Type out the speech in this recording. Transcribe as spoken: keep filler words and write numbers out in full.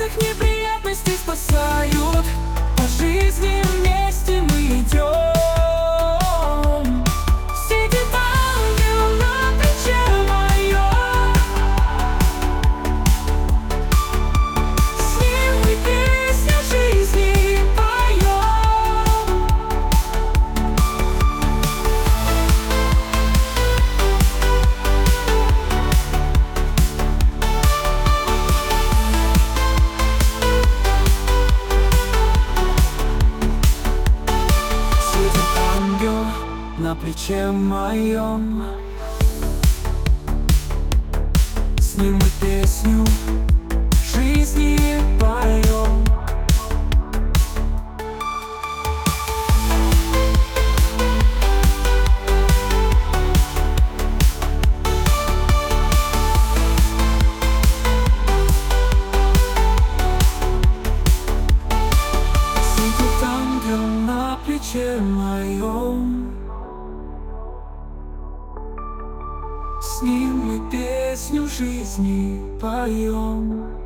разных неприятностей спасают. По жизни вместе мы идем. Сидит ангел на плече моем. С ним мы песню жизни поем. Сидит ангел на плече моем. С ним мы песню жизни поем. Сидит ангел на плече моем. С ним мы песню жизни поем.